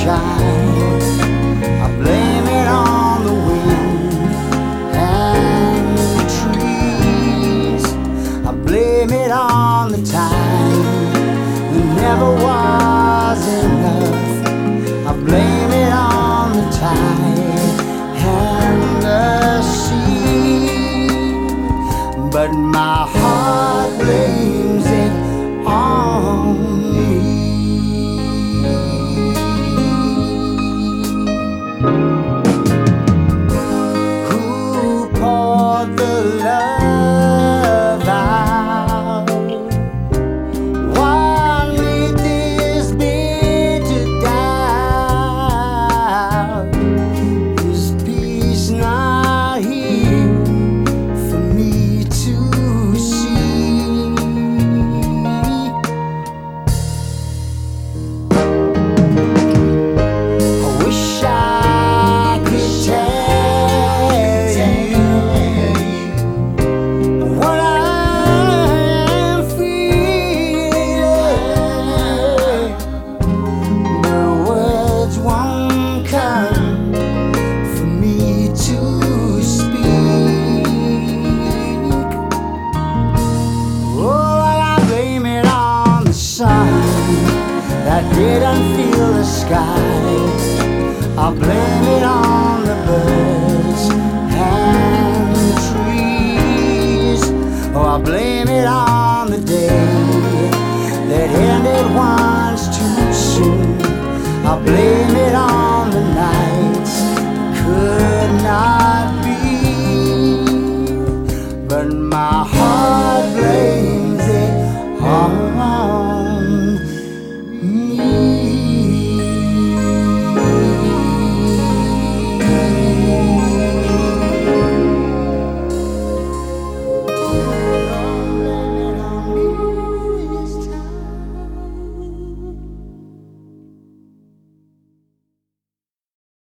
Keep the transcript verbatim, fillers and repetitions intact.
shine. I blame it on the wind and the trees. I blame it on the time that never was enough. I blame it on the tide and the sea. But my heart blames it on me. Who poured the love out? What made this bitter doubt? Is peace not here for me to see? I wish I could tell you what I am feeling, but words won't come for me to speak. Oh, I blame it on the sun that didn't feel the sky. I blame it on the birds and the trees. Oh, I blame it on the day that ended once too soon. I blame